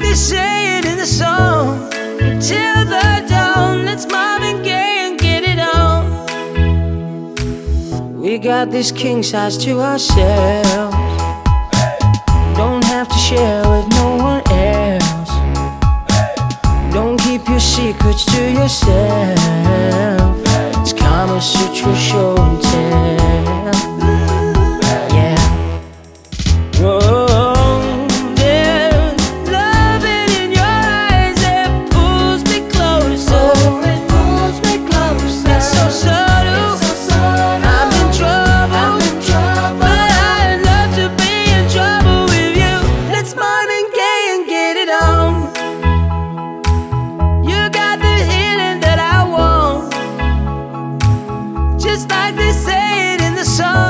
they say it in the song. Till the dawn, let's Marvin Gaye and get it on. We got this king size to ourselves. Don't have to share with no one else. Don't keep your secrets to yourself. It's Kama Sutra show and tell. Yeah. Whoa, there's love in your eyes that pulls me closer. Oh, it pulls me closer. It's so subtle. I'm in trouble, but I'd love to be in trouble with you. Let's Marvin Gaye and get it on. You got the healing that I want, just like they say it in the song.